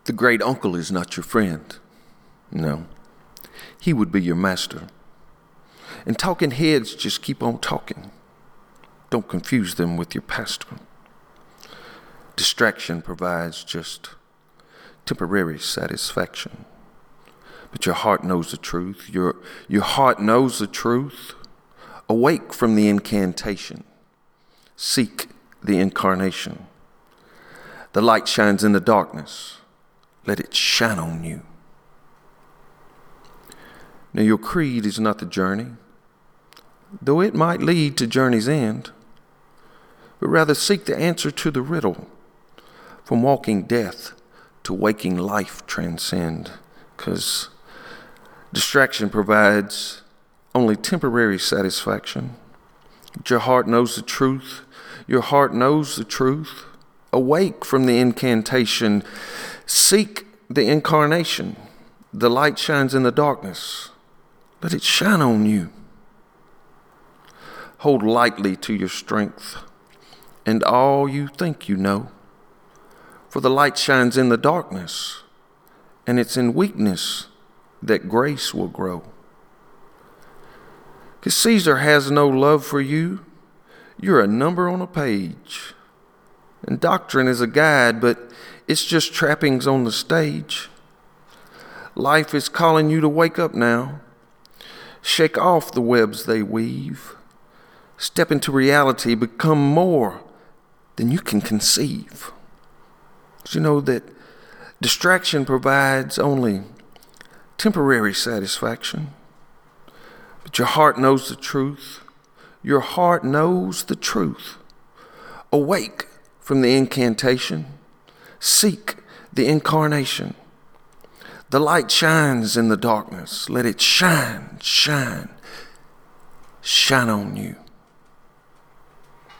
The great uncle is not your friend. No, he would be your master. And talking heads just keep on talking. Don't confuse them with your pastor. Distraction provides just temporary satisfaction. But your heart knows the truth. Your heart knows the truth. Awake from the incantation. Seek the incarnation. The light shines in the darkness. Let it shine on you. Now your creed is not the journey, though it might lead to journey's end, but rather seek the answer to the riddle. From walking death to waking life transcend, because distraction provides only temporary satisfaction. But your heart knows the truth. Your heart knows the truth. Awake from the incantation. Seek the incarnation. The light shines in the darkness. Let it shine on you. Hold lightly to your strength and all you think you know. For the light shines in the darkness, and it's in weakness that grace will grow. Because Caesar has no love for you. You're a number on a page. And doctrine is a guide, but it's just trappings on the stage. Life is calling you to wake up now. Shake off the webs they weave. Step into reality, become more than you can conceive. You know that distraction provides only temporary satisfaction. But your heart knows the truth. Your heart knows the truth. Awake from the incantation. Seek the incarnation. The light shines in the darkness. Let it shine, shine, shine on you.